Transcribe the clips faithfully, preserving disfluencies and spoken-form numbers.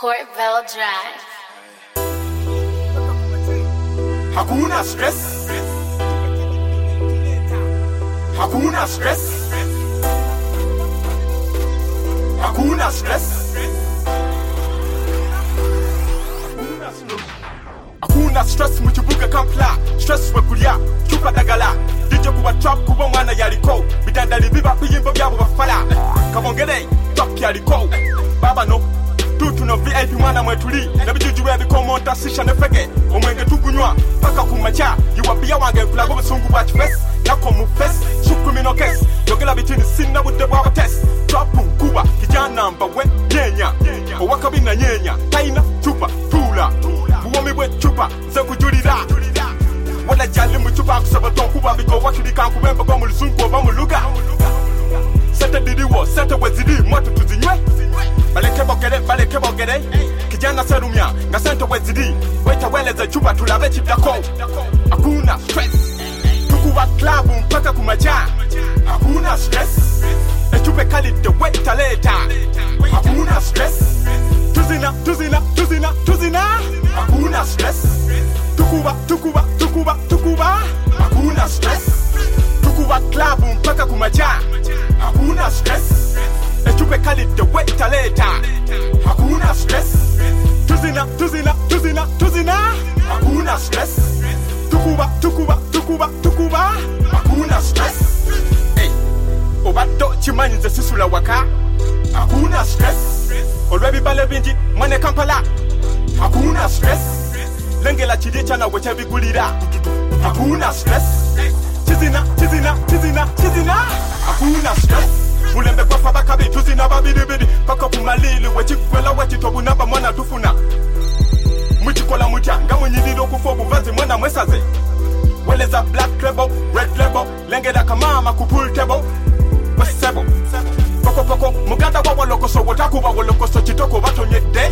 Portville Drive. Hakuna stress. Hakuna stress. Hakuna stress. Hakuna stress mukibuga kampla. Stress we kulia chupa dagala. Dije kuwa trap kuba mwana yaliko. Bidandali biba biyimbo byabo bafala. Kabongere top yaliko. Baba no tutu no V I P mwana mwetuli. Nabijuju we bikomonta sisha nefege. Omwenge tukunywa paka kumacha. Yuwabia wange kulago busungu watch fest. Nako mu fest shukumi no kes. Yogela bitini sinna budde bwa test. Trap kuba kijana mba we nyenya. Owakabi na nyenya. Taina chupa tula. Buwami we chupa nze kujulira. Wala jali mu chupa kusaba tonkuba biko wakili kankubemba kwa muluzungu oba muluga. Sete didiwo, sete wezidi, mwatu tuzinywe. Baleke bogere, baleke bogere. Kijana serumya, nga sente wezidi. Weta weleze chupa tulabe chipdako. Hakuna stress. Tukuwa klabu mpaka kumacha. Hakuna stress. Echupe kalite weta leta. Hakuna stress. Tuzina, tuzina, tuzina, tuzina. Hakuna stress. Tukuwa, tukuwa, tukuwa, tukuwa. Hakuna stress. Tukuwa klabu mpaka kumacha. Hakuna stress. Echupe kalite weta leta. Hakuna stress. Tuzina, tuzina, tuzina, tuzina. Hakuna stress. Tukuba, tukuba, tukuba, tukuba. Hakuna stress. Hey, obato chimanyi nze sisula waka. Hakuna stress. Olwebi bale bingi mwane Kampala. Hakuna stress. Lengela chidicha na weche bigulira. Hakuna stress. Chizina, chizina, chizina, chizina. Hakuna stress. Mulembe kwa fabakabi tuzina babidibidi. Paka kumalili wechikwela wechitobu naba mwana tufuna. Mwichikola mutia nga mwenyidilo kufobu vazi mwana mwesaze. Weleza black label, red label. Lengela kamama kupul table. Wesebo Poko poko muganda wa walokoso wotaku wa walokoso chitoko wato nyede.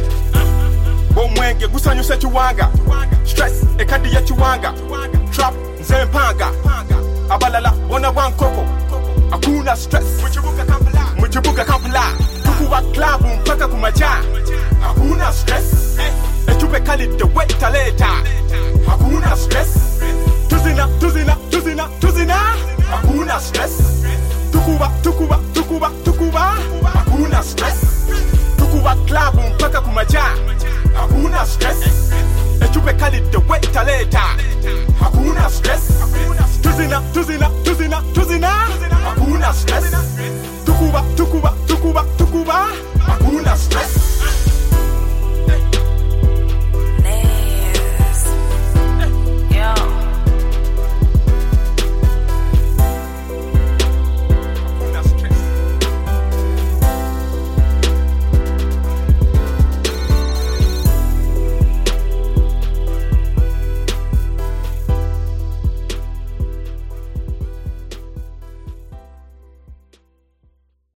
Bomwenge gusanyuse chiwanga. Stress ekadi ya chiwanga. Trap nze mpanga. Abalala wana wankoko. Hakuna stress. Mwichibuka Kampala. Mwichibuka Kampala. Tukuwa klabu mpaka kumacha. Hakuna stress. Echupe kalite weta leta. Hakuna stress. Tuzina, tuzina, tuzina, tuzina. Hakuna stress. Tukuwa, tukuwa, tukuwa, tukuwa. Hakuna stress. Tukuwa klabu mpaka kumacha. Hakuna stress. Echupe kalite weta leta. Hakuna stress. Tuzina, tuzina, tuzina, tuzina. Hakuna stress. Tukuwa, tukuwa, tukuwa, tukuwa. Hakuna stress.